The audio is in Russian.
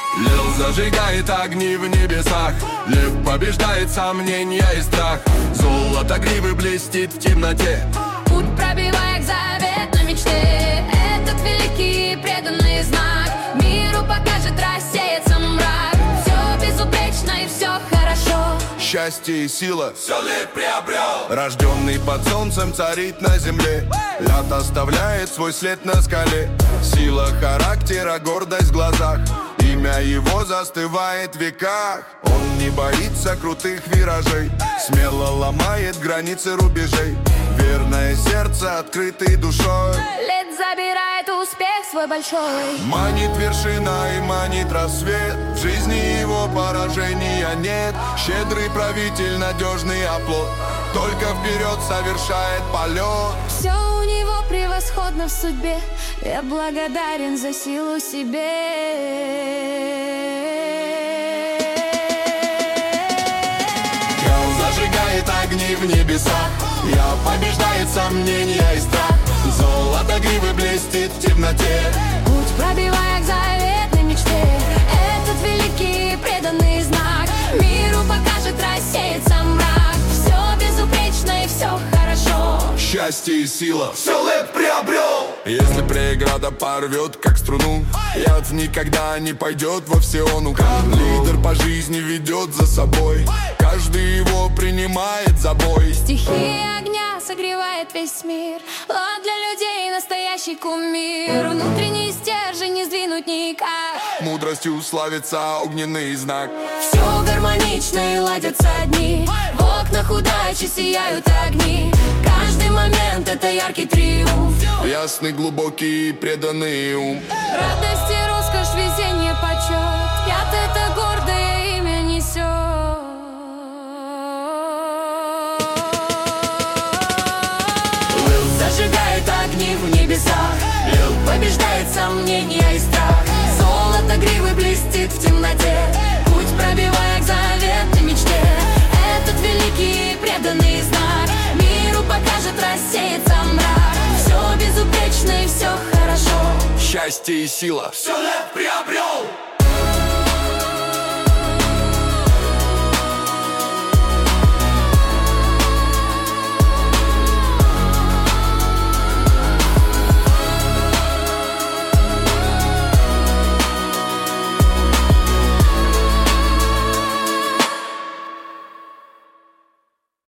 Лил зажигает огни в небесах, лев побеждает сомнения и страх. Золото гривы блестит в темноте, путь пробивая к заветной мечте. Этот великий преданный знак миру покажет, рассеется мрак. Все безупречно и все хорошо. Счастье и сила все лет приобрел. Рожденный под солнцем царит на земле. Лед оставляет свой след на скале. Сила характера, гордость в глазах. Имя его застывает в веках. Он не боится крутых виражей, смело ломает границы рубежей. Верное сердце, открытой душой. Лед забирает успех свой большой. Манит вершина и манит рассвет. В жизни его поражения нет. Щедрый правитель, надежный оплот. Только вперед совершает полет. Все у него превосходно в судьбе. Я благодарен за силу себе. Зажигает огни в небесах, я побеждает сомнения и страх. Золото гривы блестит в темноте, путь пробивая к заветной мечте. Этот великий преданный знак миру покажет, рассеется мрак. Все безупречно и все хорошо. Счастье и сила все лет приобрел. Если преграда порвет, как струну, яд никогда не пойдет во всеону. Лидер по жизни ведет за собой, каждый его принимает за бой. Стихия огня согревает весь мир. Он для людей настоящий кумир. Внутренний стержень не сдвинуть никак. Мудростью славится огненный знак. Все гармонично и ладятся дни. В окнах удачи сияют огни. Каждый момент — это яркий триумф. Ясный, глубокий, преданный ум. Радость и роскошь, везение, почет. Яд — это гордое имя несет. Зажигает огни в небесах, лед побеждает сомнения и страх. Золото гривы блестит в темноте, путь пробивая к заветной мечте. Этот великий преданный знак миру покажет, рассеется мрак. Все безупречно и все хорошо. Счастье и сила все лет приобрел.